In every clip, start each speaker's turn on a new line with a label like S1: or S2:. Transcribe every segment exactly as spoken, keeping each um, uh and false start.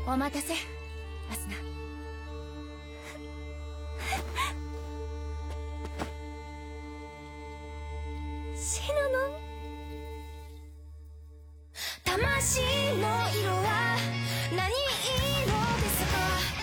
S1: お待たせ、アスナ。シノの魂の色は何色ですか？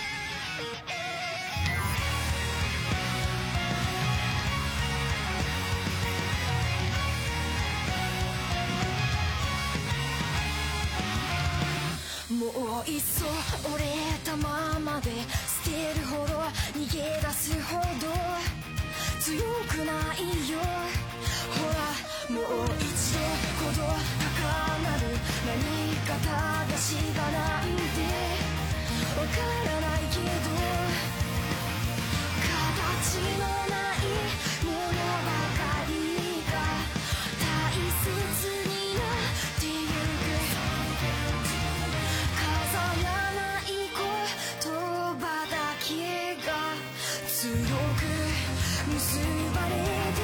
S1: もういっそ折れたままで捨てるほど逃げ出すほど強くないよ。ほらもう一度ほど高鳴る何か正しがなんてわからないけど形のないものばかりが大切になってゆく。飾らない言葉だけが強く結ばれて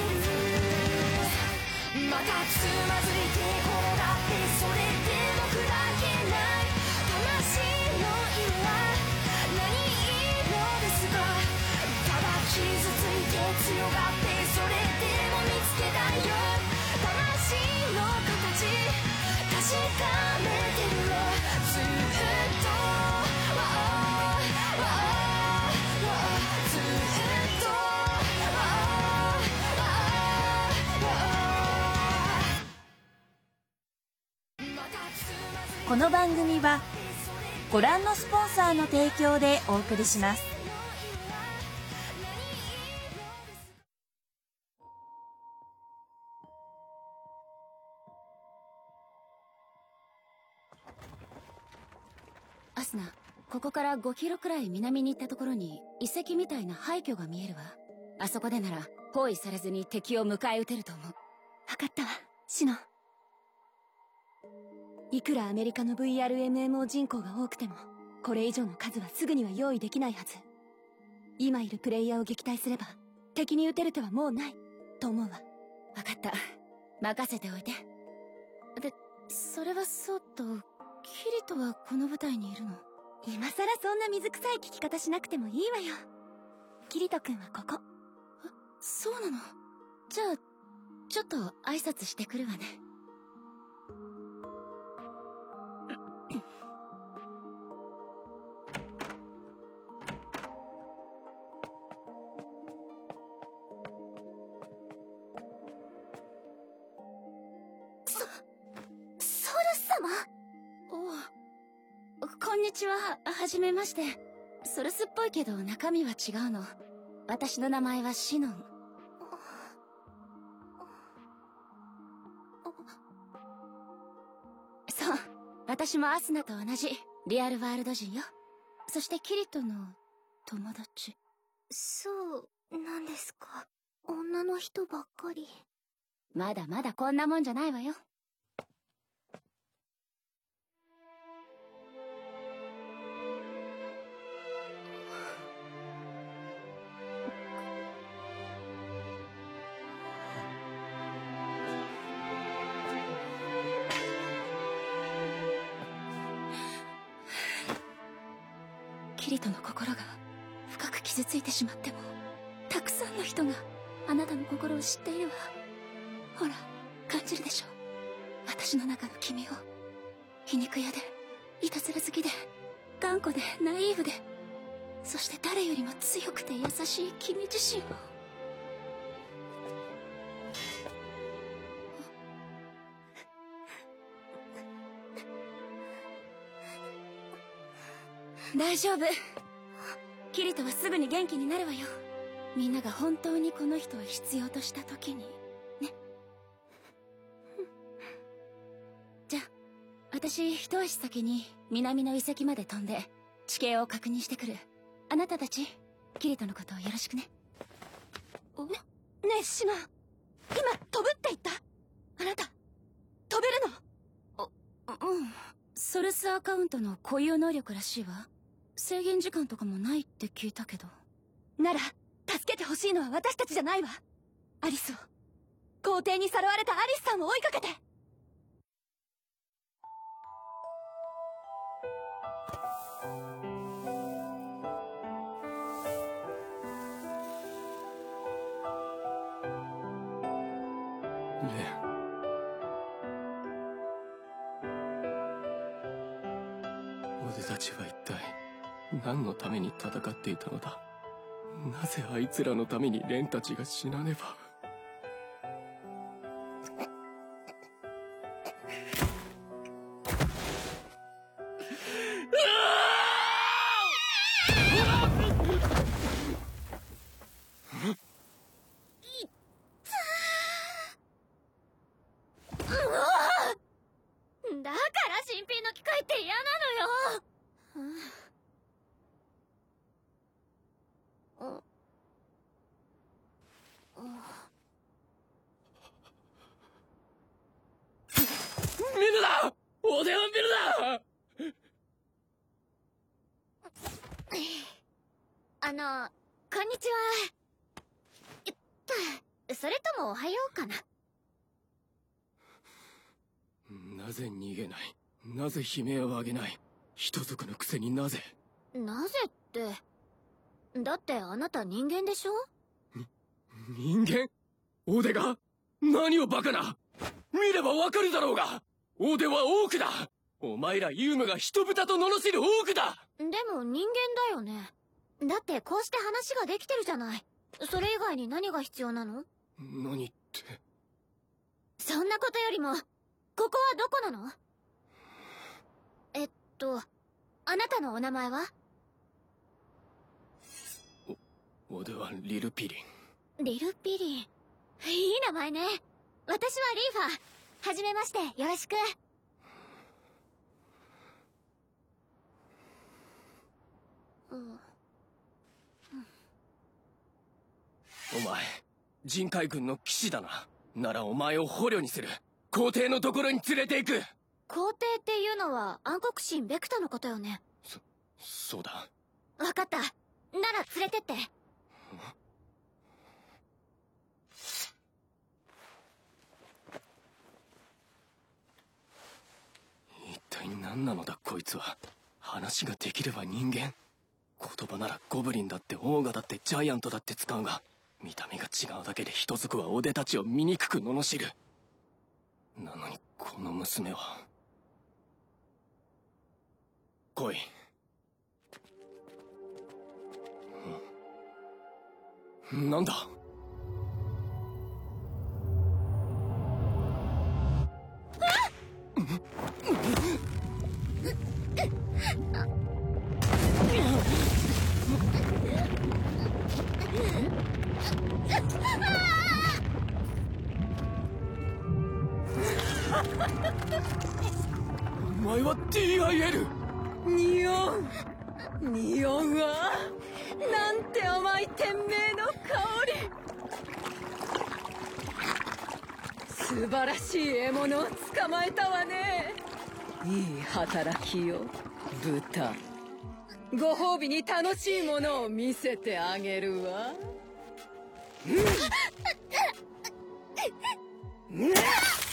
S1: る。またつまずいて転がってそれでも砕けない魂の色は何色ですか？ただ傷ついて強がってそれでも見つけたいよ。魂の形確かめてるよずっと。わーわーわーずっと。わーわーわー。
S2: この番組はご覧のスポンサーの提供でお送りします。
S1: アスナ、ここからごキロくらい南に行ったところに遺跡みたいな廃墟が見えるわ。あそこでなら包囲されずに敵を迎え撃てると思う。
S3: 分かったわ、シノ。いくらアメリカの ブイアールエムエムオー 人口が多くてもこれ以上の数はすぐには用意できないはず。今いるプレイヤーを撃退すれば敵に撃てる手はもうないと思うわ。
S1: 分かった、任せておいて。で、それはそうとキリトはこの部隊にいるの？
S3: 今さらそんな水臭い聞き方しなくてもいいわよ。キリト君はここ。
S1: え、そうなの？じゃあちょっと挨拶してくるわね。
S3: そ、ソルス様？
S1: おう、こんにちは。はじめまして。ソルスっぽいけど中身は違うの。私の名前はシノン。そう、私もアスナと同じリアルワールド人よ。そしてキリトの友達。
S3: そうなんですか。女の人ばっかり。
S1: まだまだこんなもんじゃないわよ。キリトの心が深く傷ついてしまってもたくさんの人があなたの心を知っているわ。ほら感じるでしょ、私の中の君を。皮肉屋でいたずら好きで頑固でナイーブで、そして誰よりも強くて優しい君自身を。大丈夫、キリトはすぐに元気になるわよ。みんなが本当にこの人を必要とした時にね。じゃあ私一足先に南の遺跡まで飛んで地形を確認してくる。あなたたちキリトのことをよろしくね。
S3: ね、ねえシノ、今飛ぶって言った？あなた飛べるの？
S1: うん、ソルスアカウントの固有能力らしいわ。制限時間とかもないって聞いたけど。
S3: なら助けてほしいのは私たちじゃないわ。アリスを、皇帝にさらわれたアリスさんを追いかけて。
S4: ちは一体何のために戦っていたのだ。なぜあいつらのために蓮たちが死なねば。
S1: だから新品の機械って嫌なのよ。
S4: ミルだ！オデはミルだ！
S1: あの、こんにちは。えっと、それともおはようかな。
S4: なぜ逃げない？なぜ悲鳴を上げない？人族のくせになぜ？
S1: なぜって。だってあなた人間でしょ？
S4: 人間？オデが？何をバカな！見ればわかるだろうが！オデはオークだ！お前らユームが人豚と罵るオークだ！
S1: でも人間だよね。だってこうして話ができてるじゃない。それ以外に何が必要なの？
S4: 何って。
S1: そんなことよりも、ここはどこなの？えっと、あなたのお名前は？
S4: お、オデはリルピリ
S1: ン。リルピリン。いい名前ね。私はリーファー。はじめまして、よろしく。うん。
S4: お前、人海軍の騎士だな。ならお前を捕虜にする。皇帝のところに連れて行く。
S1: 皇帝っていうのは暗黒神ベクタのことよね。
S4: そ、そうだ。
S1: わかった。なら連れてって。
S4: 一体何なのだこいつは。話ができれば人間。言葉ならゴブリンだってオーガだってジャイアントだって使うが、見た目が違うだけで人族はオデたちを醜く罵る。なのにこの娘は。来い。んなんだ。お前は ティーアイエル！
S3: ニオンニオンはなんて甘い天命の香り。素晴らしい獲物を捕まえたわね。いい働きよ豚。ご褒美に楽しいものを見せてあげるわ。うんうん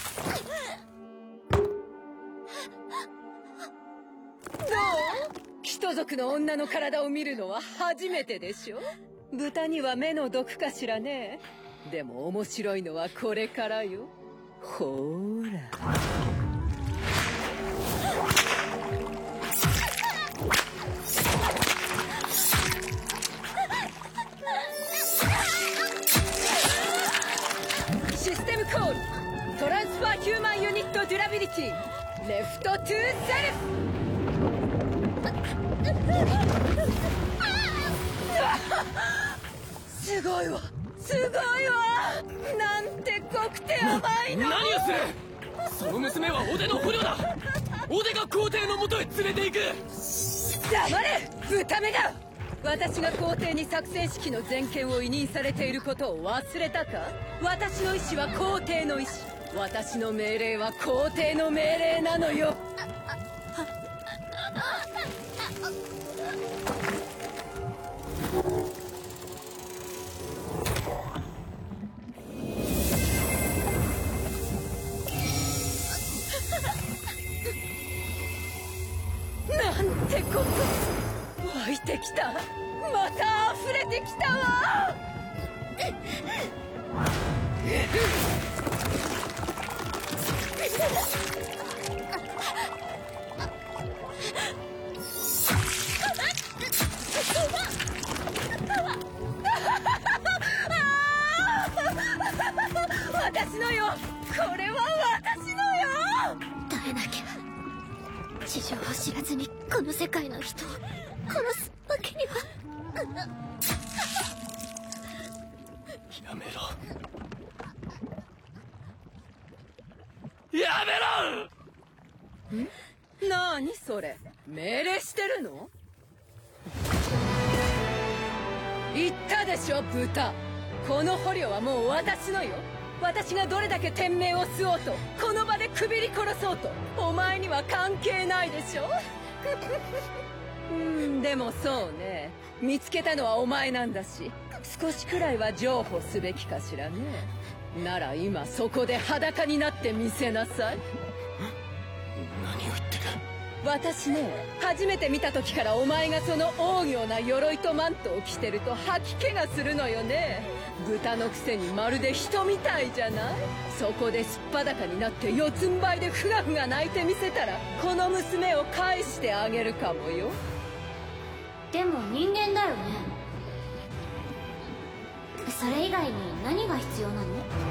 S3: 人族の女の体を見るのは初めてでしょ。豚には目の毒かしらね。でも面白いのはこれからよ。ほーらシステムコールトランスファーヒューマンユニットデュラビリティレフトトゥーセルフ。すごいわすごいわ。なんて濃くて甘いの。
S4: 何をする。その娘はオデの捕虜だ。オデが皇帝のもとへ連れて行く。
S3: 黙れ豚目だ。私が皇帝に作戦指揮の全権を委任されていることを忘れたか。私の意志は皇帝の意志。私の命令は皇帝の命令なのよ。なんてこと。湧いてきた。また溢れてきたわ。 これは私のよ。
S1: 耐えなきゃ。事情を知らずにこの世界の人を殺すわけには。
S4: やめろやめろ。
S3: ん？なーにそれ、命令してるの？言ったでしょ豚。この捕虜はもう私のよ。私がどれだけ天命を吸おうと、この場でくびり殺そうと、お前には関係ないでしょ。うんでもそうね、見つけたのはお前なんだし、少しくらいは譲歩すべきかしらね。なら今そこで裸になってみせなさい。
S4: 何を言ってる。
S3: 私ね、初めて見た時からお前がその大行な鎧とマントを着てると吐き気がするのよね。豚のくせにまるで人みたいじゃない。そこですっぱだかになって四つん這いでふがふが泣いてみせたら、この娘を返してあげるかもよ。
S1: でも人間だよね。それ以外に何が必要なの？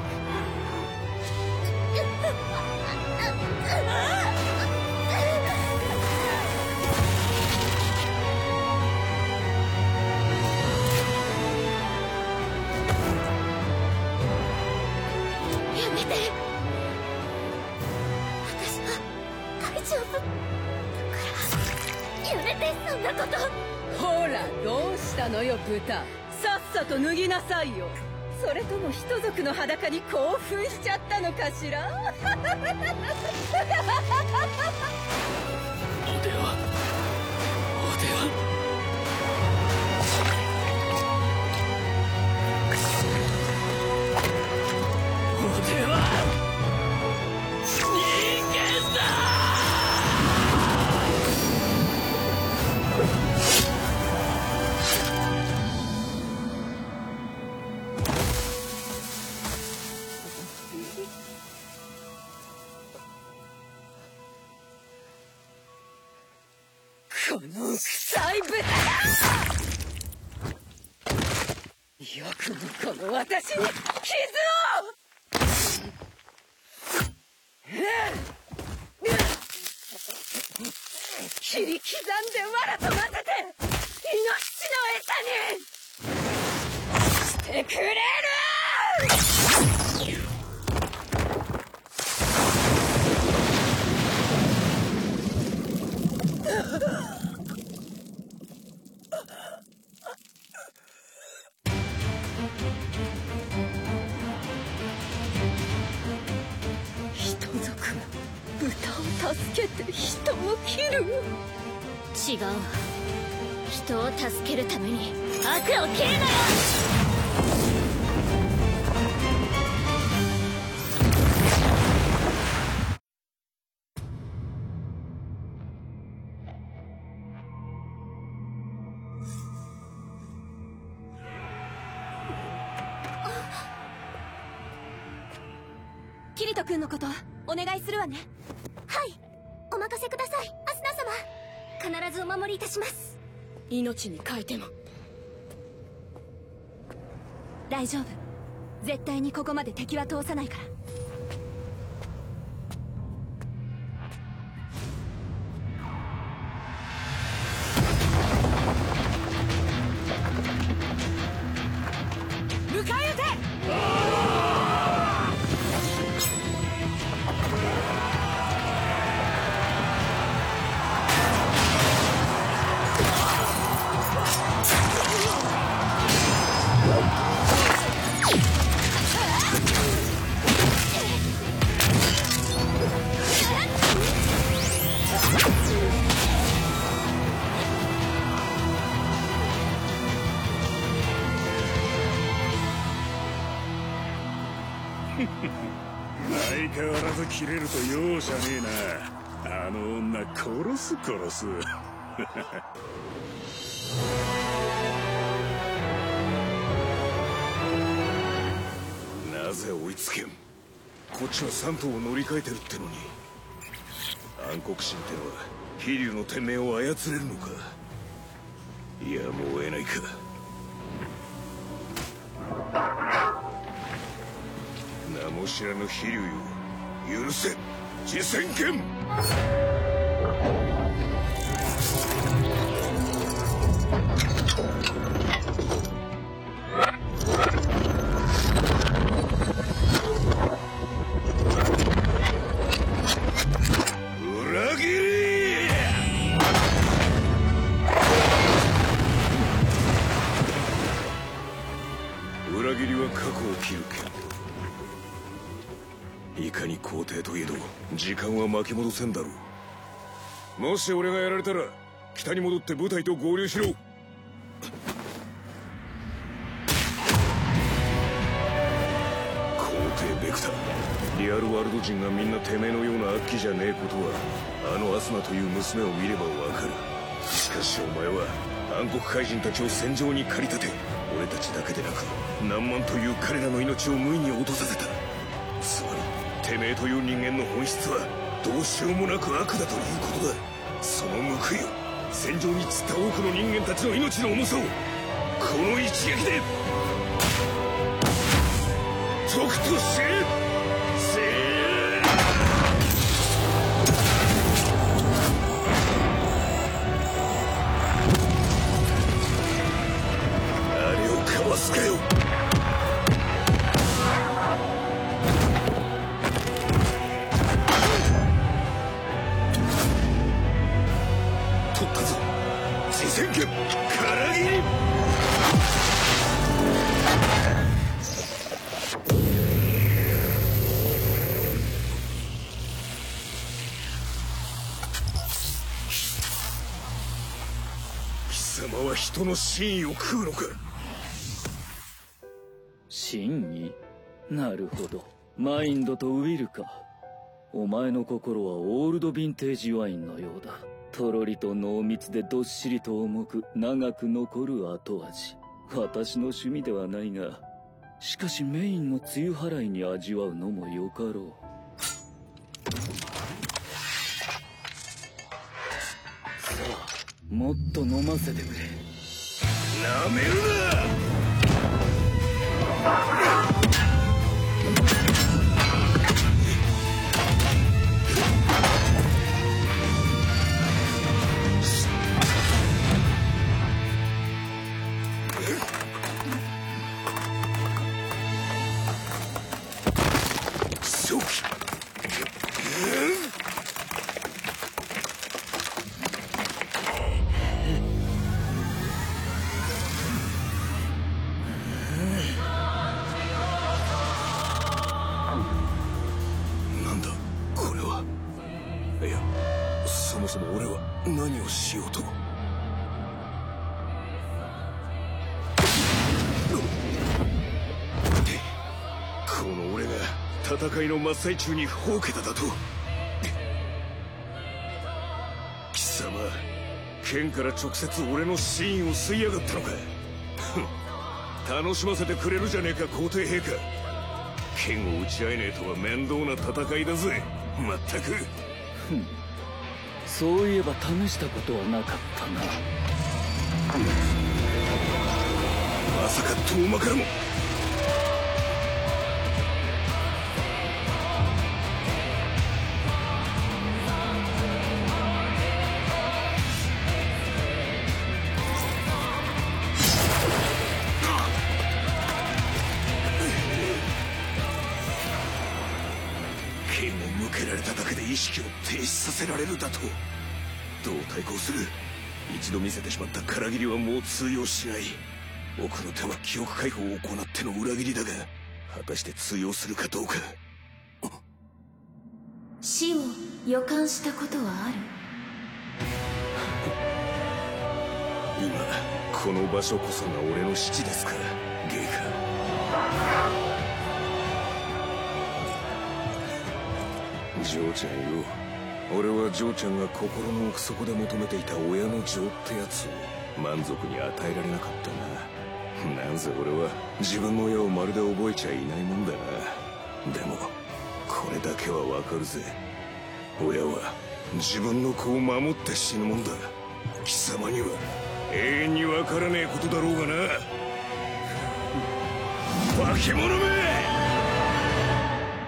S1: やめて。私は大丈夫だからやめて、そんなこと。
S3: ほらどうしたのよ豚。さっさと脱ぎなさいよ。それとも人族の裸に興奮しちゃったのかしら。
S4: おではおではおでは人間だ。
S3: この臭い豚が。よくもこの私に傷を。切り刻んで藁と混ぜて命の餌にしてくれる。人族は豚を助けて人を切る。
S1: 違うわ。人を助けるために悪を切るのよ。
S2: キリト君のことお願いするわね。
S1: はい、お任せください、アスナ様。必ずお守りいたします。
S3: 命に代えても。
S2: 大丈夫、絶対にここまで敵は通さないから。
S3: 迎え撃て。
S5: 相変わらず切れると容赦ねえな。あの女殺す殺す。なぜ追いつけん。こっちは三頭を乗り換えてるってのに。暗黒神ってのは飛竜の天命を操れるのか。やむを得ないか。名も知らぬ飛竜よ、許せ自戦剣。裏切り。裏切りは過去を切る剣。いかに皇帝といえど時間は巻き戻せんだろう。もし俺がやられたら北に戻って部隊と合流しろ。皇帝ベクター、リアルワールド人がみんなてめえのような悪鬼じゃねえことはあのアスナという娘を見ればわかる。しかしお前は暗黒怪人たちを戦場に駆り立て、俺たちだけでなく何万という彼らの命を無意に落とさせた。つまりてめえという人間の本質はどうしようもなく悪だということだ。その報いを、戦場に散った多くの人間たちの命の重さをこの一撃で解くと知れ。せーあれをかわすかよ。取ったぞ自戦剣から切り。貴様は人の真意を食うのか。
S6: 真意？なるほど、マインドとウィルか。お前の心はオールドヴィンテージワインのようだ。とろりと濃密でどっしりと重く長く残る後味。私の趣味ではないが、しかしメインの梅雨払いに味わうのもよかろう。さあ、もっと飲ませてくれ。
S5: なめるな。なんだこれは。いや、そもそも俺は何をしようと。この俺が戦いの真っ最中にほうけただと。貴様、剣から直接俺の真意を吸いやがったのか。楽しませてくれるじゃねえか皇帝陛下。剣を打ち合えねえとは面倒な戦いだぜ。まったく。
S6: ふん、そういえば試したことはなかったな。
S5: まさか遠間からも。剣を向けられただけで意識を停止させられるだと。どう対抗する。一度見せてしまったから切りはもう通用しない。奥の手は記憶解放を行っての裏切りだが、果たして通用するかどうか。
S1: 死を予感したことはある？
S5: 今この場所こそが俺の七ですから、ゲイカ。ジョーちゃんよ、俺はジョーちゃんが心の奥底で求めていた親の情ってやつを満足に与えられなかったな。なんせ俺は自分の親をまるで覚えちゃいないもんだな。でもこれだけはわかるぜ。親は自分の子を守って死ぬもんだ。貴様には永遠にわからねえことだろうがな。化け物め！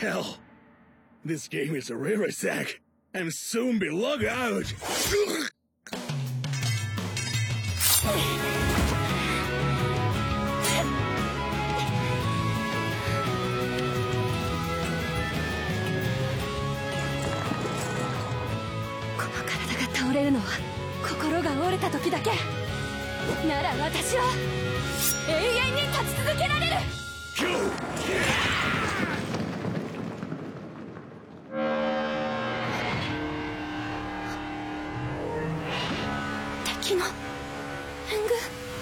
S7: hell? This game is a really sack, and soon be logged out.
S1: この体が倒れるのは心が折れた時だけ。なら私は永遠に立ち続けられる。敵の援軍。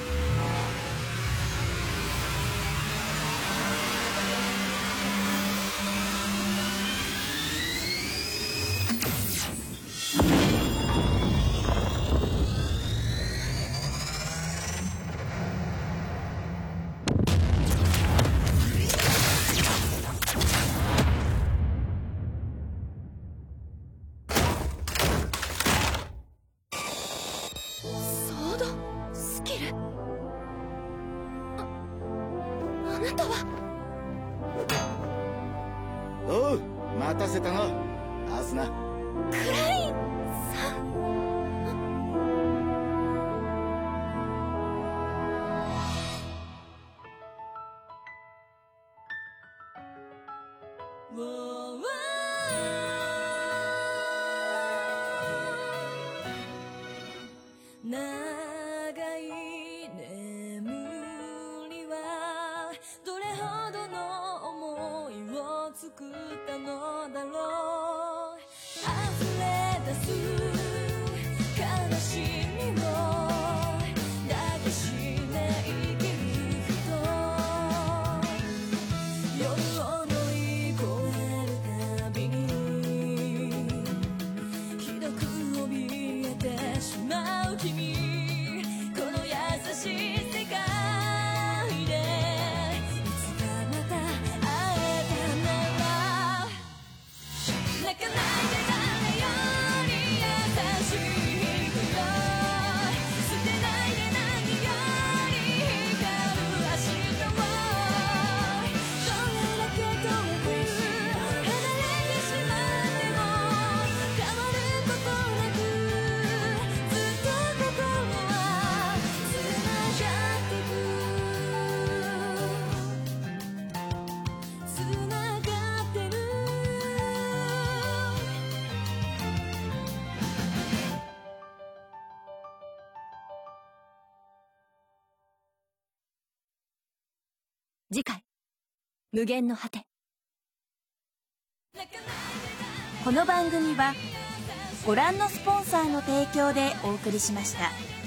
S1: あなたは。
S8: おう、待たせたな、アスナ。
S1: クラインさん。長い眠りはどれほどの思いを作ったのだろう。溢れ出す悲しみを抱きしめ生きる人、夜を乗り越えるたびにひどく怯えてしまう君、この優しい世界でいつかまた会えたなら、泣かないで誰より優しい人よ、捨てないで何より光る明日を、どれだけ遠く離れてしまっても変わることなく、ずっと心はつながってく、つながってる。次回、無限の果て。
S2: この番組はご覧のスポンサーの提供でお送りしました。